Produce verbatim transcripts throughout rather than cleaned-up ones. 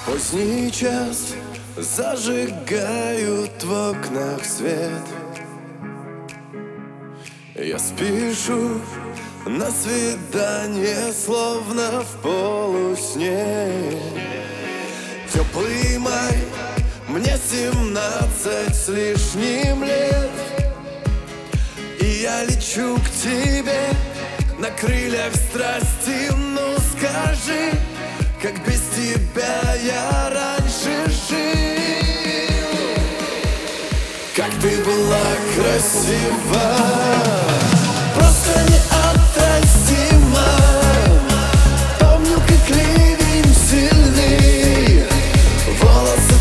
Поздний час зажигают в окнах свет. Я спешу на свидание, словно в полусне. Теплый май, мне семнадцать с лишним лет, и я лечу к тебе на крыльях страсти. Ну скажи, как без тебя я раньше жил. Как ты была красива, просто неотразима. Помню, как ливень сильный волосы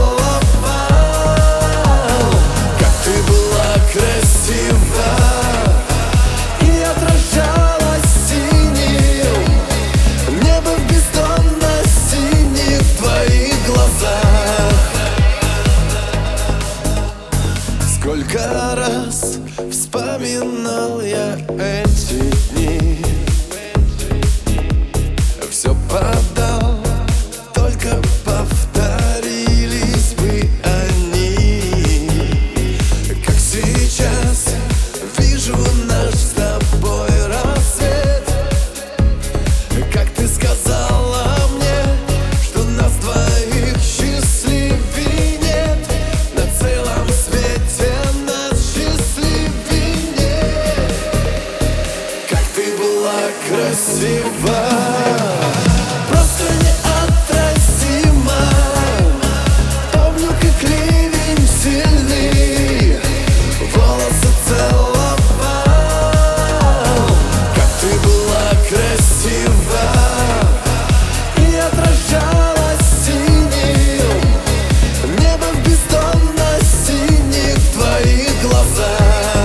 целовал. Как ты была красива и отражалась синим небо в бездонно синих твоих глазах. Сколько раз вспоминал я эти дни, все подал, только повторились бы они. Как сейчас вижу наш с тобой рассвет. Как ты сказала мне, что нас двоих счастливей нет. На целом свете нас счастливей нет. Как ты была красива, просто неотразима. Помню, как ливень сильный волосы целовал. Как ты была красива и отражалась синим небо в бездонно синих твоих глазах.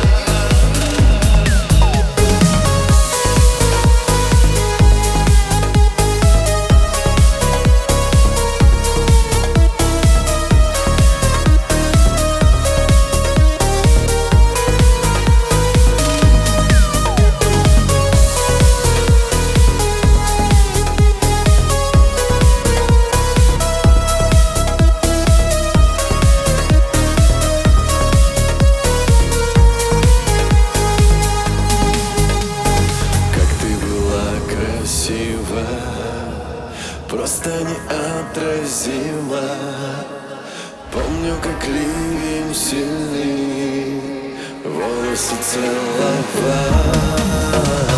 Просто неотразима. Помню, как ливень сильный волосы целовал.